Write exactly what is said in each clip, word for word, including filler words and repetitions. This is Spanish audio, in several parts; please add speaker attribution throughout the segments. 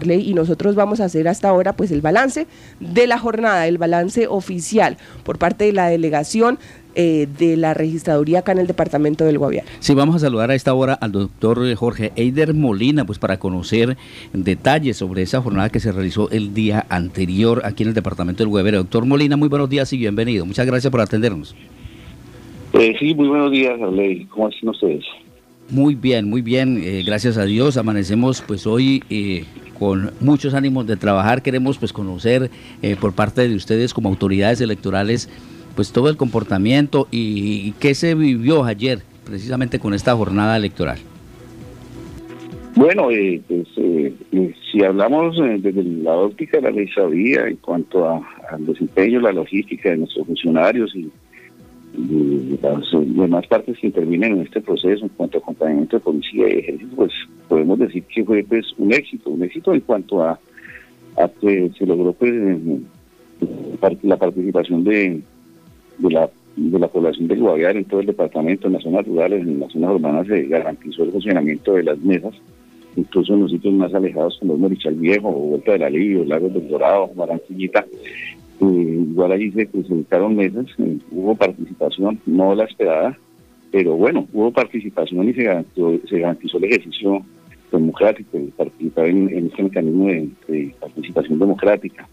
Speaker 1: Marley, y nosotros vamos a hacer hasta ahora pues el balance de la jornada, el balance oficial por parte de la delegación eh, de la registraduría acá en el departamento del Guaviare.
Speaker 2: Sí, vamos a saludar a esta hora al doctor Jorge Eider Molina, pues para conocer detalles sobre esa jornada que se realizó el día anterior aquí en el departamento del Guaviare. Doctor Molina, muy buenos días y bienvenido. Muchas gracias por atendernos.
Speaker 3: Eh, sí, muy buenos días, Arley. ¿Cómo están ustedes?
Speaker 2: Muy bien, muy bien, eh, gracias a Dios. Amanecemos pues hoy eh, con muchos ánimos de trabajar. Queremos pues conocer eh, por parte de ustedes como autoridades electorales pues todo el comportamiento y, y qué se vivió ayer precisamente con esta jornada electoral.
Speaker 3: Bueno, eh, pues eh, eh, si hablamos eh, desde la óptica de la registraduría en cuanto a, al desempeño, la logística de nuestros funcionarios y, y las demás partes que intervienen en este proceso en cuanto a acompañamiento de policía y ejército, pues podemos decir que fue pues un éxito, un éxito en cuanto a, a que se logró pues la participación de de la de la población del Guaviare en todo el departamento, en las zonas rurales, en las zonas urbanas se garantizó el funcionamiento de las mesas, incluso en los sitios más alejados como Morichal Viejo, Vuelta del Alivio, Lagos del Dorado, Barranquillita, eh, igual allí se presentaron mesas, eh, hubo participación, no la esperada, pero bueno, hubo participación y se garantizó, se garantizó el ejercicio democrático, el participar en, en este mecanismo de, de participación democrática.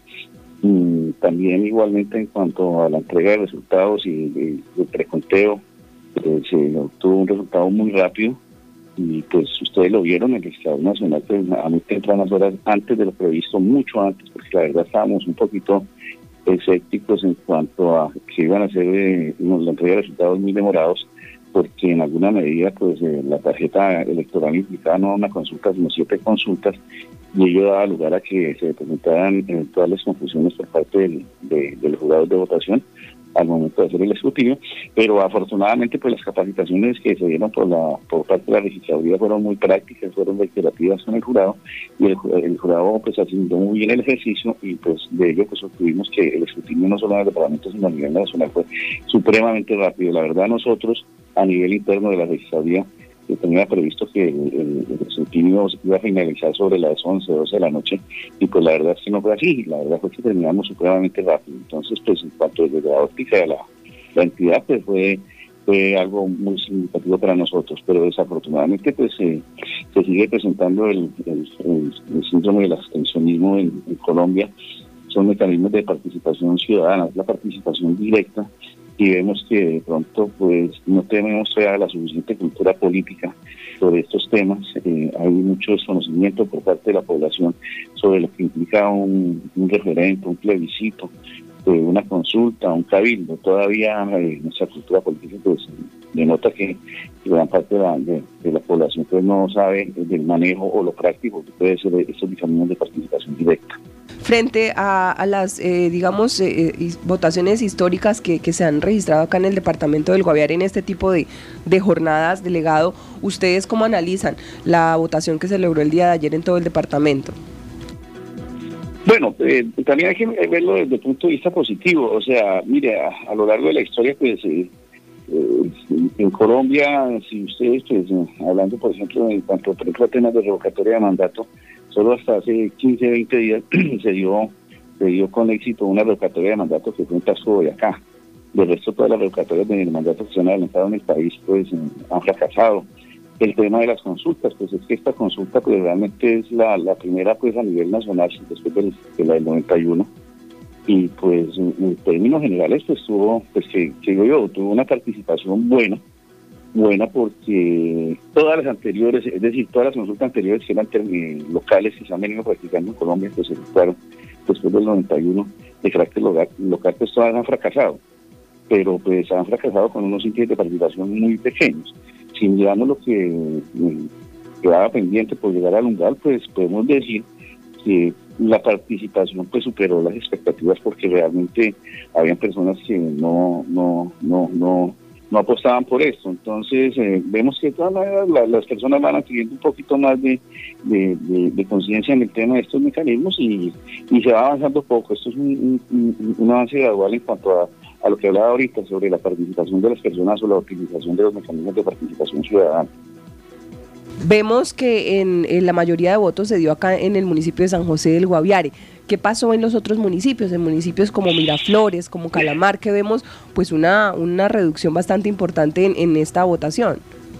Speaker 3: Y también igualmente en cuanto a la entrega de resultados y de, de preconteo, eh, se obtuvo un resultado muy rápido y pues ustedes lo vieron, el Estado Nacional pues, a muy tempranas horas antes de lo previsto, mucho antes, porque la verdad estábamos un poquito escépticos en cuanto a que iban a ser eh, la entrega de resultados muy demorados, porque en alguna medida pues eh, la tarjeta electoral implicaba no una consulta sino siete consultas y ello daba lugar a que se presentaran eventuales confusiones por parte del, de, de los jurados de votación al momento de hacer el escrutinio, pero afortunadamente pues las capacitaciones que se dieron por la por parte de la registraduría fueron muy prácticas, fueron reiterativas con el jurado y el, el jurado pues asignó muy bien el ejercicio y pues de ello pues obtuvimos que el escrutinio no solo en el departamento sino a nivel nacional fue supremamente rápido. La verdad nosotros a nivel interno de la registraduría que tenía previsto que el, el, el escrutinio se iba a finalizar sobre las once, doce de la noche, y pues la verdad es que no fue así, la verdad fue que terminamos supremamente rápido. Entonces, pues en cuanto desde la óptica de la, la entidad, pues fue, fue algo muy significativo para nosotros, pero desafortunadamente pues eh, se sigue presentando el, el, el, el síndrome del abstencionismo en, en Colombia. Son mecanismos de participación ciudadana, es la participación directa, y vemos que de pronto pues no tenemos todavía la suficiente cultura política sobre estos temas. Eh, hay mucho desconocimiento por parte de la población sobre lo que implica un, un referendo, un plebiscito, eh, una consulta, un cabildo. Todavía eh, nuestra cultura política pues denota que gran parte de la, de, de la población pues no sabe del manejo o lo práctico que puede ser estos mecanismos de participación directa.
Speaker 1: Frente a, a las, eh, digamos, eh, votaciones históricas que, que se han registrado acá en el departamento del Guaviare en este tipo de, de jornadas, delegado, ¿ustedes cómo analizan la votación que se logró el día de ayer en todo el departamento?
Speaker 3: Bueno, eh, también hay que verlo desde el punto de vista positivo. O sea, mire, a, a lo largo de la historia, pues, eh, eh, en Colombia, si ustedes, pues, eh, hablando, por ejemplo, en cuanto, por ejemplo, a temas de revocatoria de mandato, solo hasta hace quince, veinte días se dio se dio con éxito una revocatoria de mandato que fue en Tasco, Boyacá. De resto, todas las revocatorias de mandato que se han adelantado en el país, pues, eh, han fracasado. El tema de las consultas, pues es que esta consulta pues realmente es la, la primera pues a nivel nacional después del, de la del noventa y uno, y pues en, en términos generales pues tuvo, pues que, que yo, tuvo una participación buena, buena porque todas las anteriores, es decir, todas las consultas anteriores que eran eh, locales que se han venido practicando en Colombia, pues se efectuaron después del noventa y uno de carácter local, local pues todas han fracasado, pero pues han fracasado con unos índices de participación muy pequeños. Si miramos lo que eh, quedaba pendiente por llegar al umbral, pues podemos decir que la participación pues superó las expectativas porque realmente habían personas que no no no no no apostaban por esto. Entonces eh, vemos que de todas maneras la, las personas van adquiriendo un poquito más de, de, de, de conciencia en el tema de estos mecanismos y, y se va avanzando poco. Esto es un, un, un avance gradual en cuanto a a lo que hablaba ahorita sobre la participación de las personas o la utilización de los mecanismos de participación ciudadana.
Speaker 1: Vemos que en, en la mayoría de votos se dio acá en el municipio de San José del Guaviare. ¿Qué pasó en los otros municipios? En municipios como Miraflores, como Calamar, que vemos pues una, una reducción bastante importante en, en esta votación.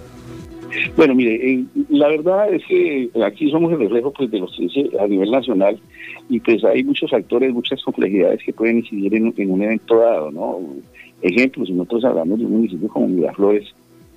Speaker 3: Bueno, mire, eh, la verdad es que aquí somos el reflejo pues de los a nivel nacional y pues hay muchos factores, muchas complejidades que pueden incidir en, en un evento dado, ¿no? Ejemplos, si nosotros hablamos de un municipio como Miraflores,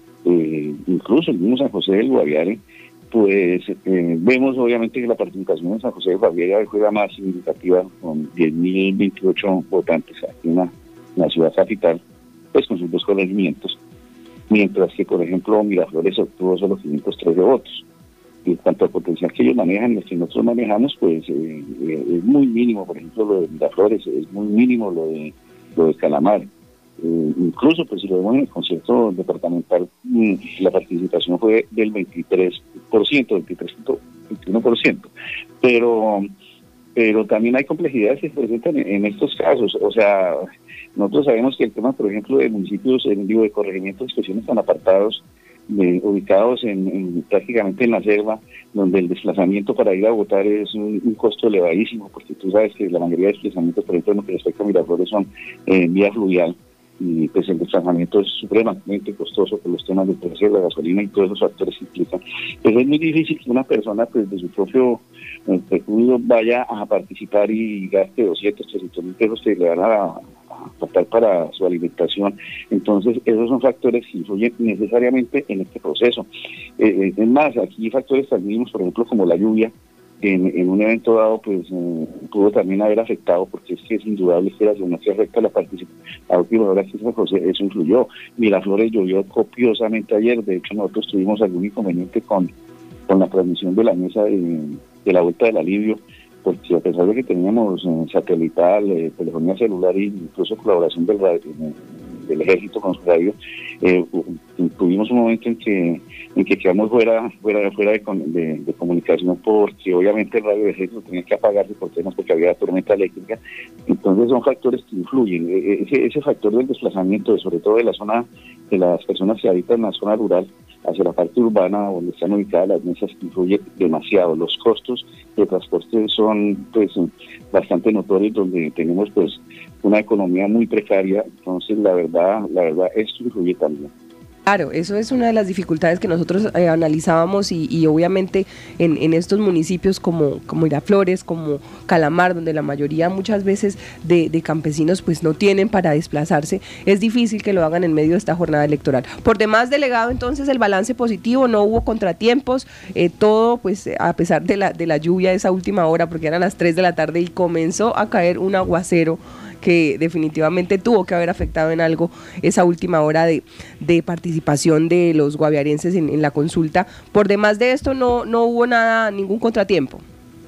Speaker 3: eh, incluso el mismo San José del Guaviare, pues eh, vemos obviamente que la participación en San José del Guaviare fue la más significativa, con diez mil veintiocho votantes aquí en la, en la ciudad capital, pues con sus dos corregimientos. Mientras que, por ejemplo, Miraflores obtuvo solo quinientos trece votos. Y en cuanto al potencial que ellos manejan y el que nosotros manejamos, pues eh, eh, es muy mínimo. Por ejemplo, lo de Miraflores es muy mínimo, lo de lo de Calamar. Eh, incluso, pues si lo vemos en el concierto departamental, mmm, la participación fue del veintitrés por ciento, veintitrés punto veintiuno por ciento. Pero... pero también hay complejidades que se presentan en, en estos casos. O sea, nosotros sabemos que el tema, por ejemplo, de municipios, en vivo de corregimientos, expresiones tan apartados, de, ubicados en, en prácticamente en la selva, donde el desplazamiento para ir a votar es un, un costo elevadísimo, porque tú sabes que la mayoría de desplazamientos, por ejemplo, en lo que respecta a Miraflores, son eh, en vía fluvial, y pues el desplazamiento es supremamente costoso por los temas del precio de la gasolina y todos esos factores que implican. Pues es muy difícil que una persona pues de su propio eh, recurso vaya a participar y gaste doscientos, trescientos mil pesos que le van a, a faltar para su alimentación. Entonces esos son factores que influyen necesariamente en este proceso. Eh, es más, aquí hay factores tan mínimos, por ejemplo, como la lluvia, En, en un evento dado pues eh, pudo también haber afectado, porque es que es indudable que la zona que afecta la participación a última hora que San José, eso influyó. Miraflores llovió copiosamente ayer, de hecho nosotros tuvimos algún inconveniente con, con la transmisión de la mesa de, de la Vuelta del Alivio, porque a pesar de que teníamos eh, satelital, eh, telefonía celular e incluso colaboración del radio, eh, del ejército con su radio, eh, tuvimos un momento en que en que quedamos fuera fuera fuera de, de, de comunicación, porque obviamente el radio del ejército tenía que apagarse por temas porque había tormenta eléctrica. Entonces son factores que influyen. Ese, ese factor del desplazamiento, sobre todo de la zona de las personas que habitan en la zona rural hacia la parte urbana donde están ubicadas las mesas, influye demasiado. Los costos de transporte son pues bastante notorios, donde tenemos pues una economía muy precaria. Entonces la verdad la verdad esto influye también.
Speaker 1: Claro, eso es una de las dificultades que nosotros eh, analizábamos y, y obviamente en, en estos municipios como, como Miraflores, como Calamar, donde la mayoría muchas veces de, de campesinos pues no tienen para desplazarse, es difícil que lo hagan en medio de esta jornada electoral. Por demás, delegado, entonces el balance positivo, no hubo contratiempos, eh, todo pues a pesar de la, de la lluvia de esa última hora, porque eran las tres de la tarde y comenzó a caer un aguacero que definitivamente tuvo que haber afectado en algo esa última hora de, de participación de los guaviarenses en, en la consulta. Por demás de esto no, no hubo nada, ningún contratiempo.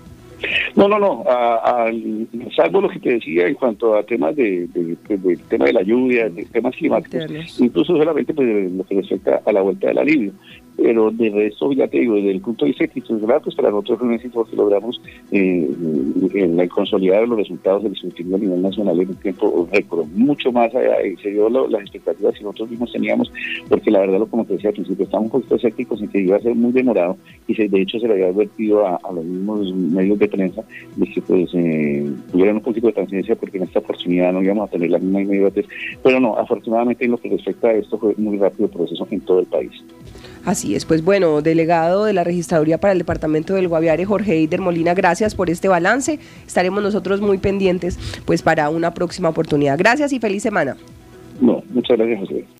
Speaker 3: No, no, no, a, a, salvo lo que te decía en cuanto a temas de, de, de, de tema de la lluvia, de temas climáticos, internos. Incluso solamente pues de lo que respecta a la Vuelta del Alivio. Pero de resto, ya te digo, desde el punto de vista institucional, pues para nosotros es un éxito que logramos eh, en el consolidar los resultados del escrutinio a nivel nacional en un tiempo récord, mucho más allá, y se dio lo, las expectativas que nosotros mismos teníamos, porque la verdad, lo como te decía al principio, estamos un poquito escépticos en que iba a ser muy demorado, y se, de hecho se le había advertido a, a los mismos medios de prensa de que pues eh, tuvieran un poquito de paciencia, porque en esta oportunidad no íbamos a tener la misma inmediatez, pero no, afortunadamente en lo que respecta a esto fue muy rápido el proceso en todo el país.
Speaker 1: Así es, pues bueno, delegado de la Registraduría para el Departamento del Guaviare, Jorge Eider Molina, gracias por este balance. Estaremos nosotros muy pendientes pues para una próxima oportunidad. Gracias y feliz semana.
Speaker 3: No, muchas gracias, José.